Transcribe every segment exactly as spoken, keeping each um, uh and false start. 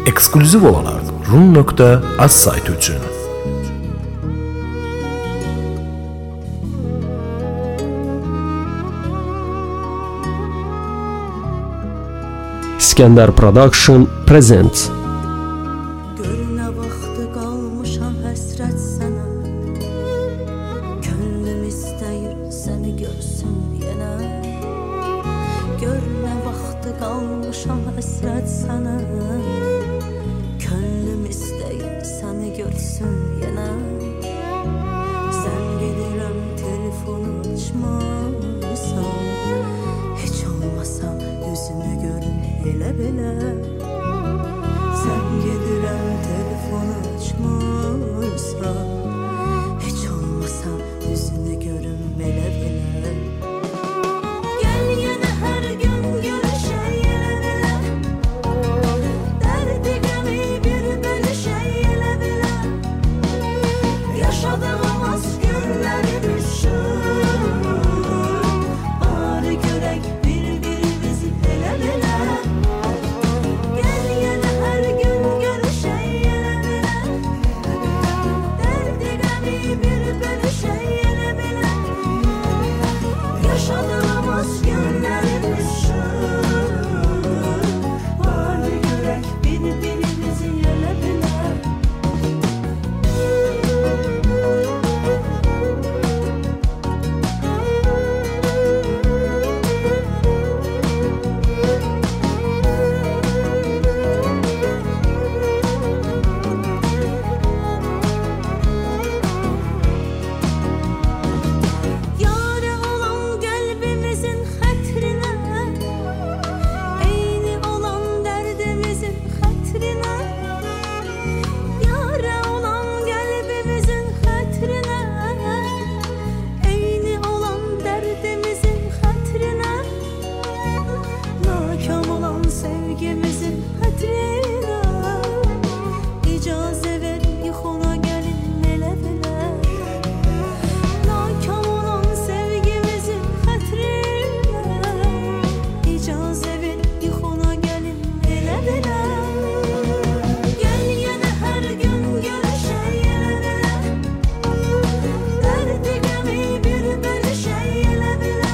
Ekskluziv olaraq rum nöqtə az sayti üçün. İskender Production presents. Görünə vaxtı qalmışam həsrət sənə. Könlüm istəyir səni görsün yenə. Görünə vaxtı qalmışam həsrət sənə. Könlüm istəyir səni görsün yenə. Sən gedirəm telefonu açmazsan. Heç olmasa yüzünü görün elə belə. Sən gedirəm telefonu açmazsan. Heç olmasa yüzünü görün elə belə. Gəl yenə hər gün görüşək elə belə. Dərdi qəmi bir bölüşək elə belə. Yaşadığımız günləri düşün. Bari görək bir-birimizi elə belə. Gəl yenə hər gün görüşək elə belə. Dərdi qəmi bir bölüşək elə belə. Yaşadığımız günləri düşün. Bari görək bir-birimizi elə belə. Yâre olan qəlbimizin xətrinə, eyni olan dərdimizin xətrinə. Yâre olan qəlbimizin xətrinə, eyni olan dərdimizin xətrinə. Nakam olan sevgimizin xətrinə. İcazə ver yuxuna gəlin elə belə. Nakam olan sevgimizin xətrinə. İcazə ver yuxuna gəlin elə belə. Gəl yenə hər gün görüşək elə belə. Dərdi qəmi bir bölüşək elə belə.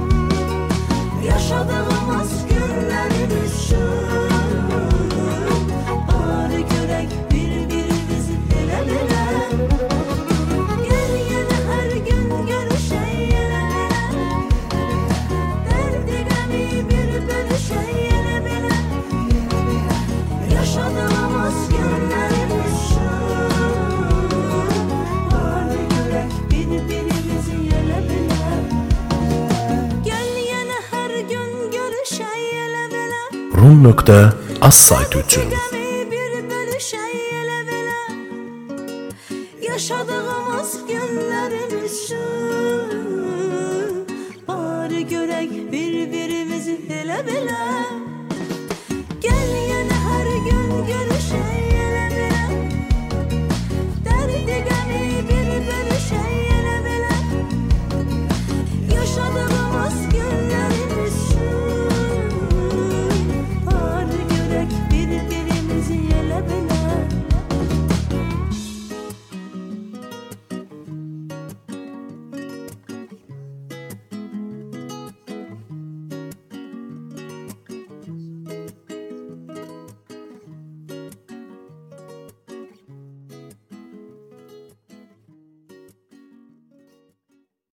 Yaşadığımız günləri düşün. Bari görək bir-birimizi elə belə. Gəl yenə hər gün görüşək elə belə. Dərdi qəmi bir bölüşək elə belə. Yaşadığımız günləri düşün. Bari görək bir-birimizi elə belə. Gəl yenə hər gün görüşək elə belə. rum nöqtə az sayti üçün. Qəmi bir bölüşək elə belə. Yaşadığımız günləri düşün. Bari görək bir-birimizi elə belə.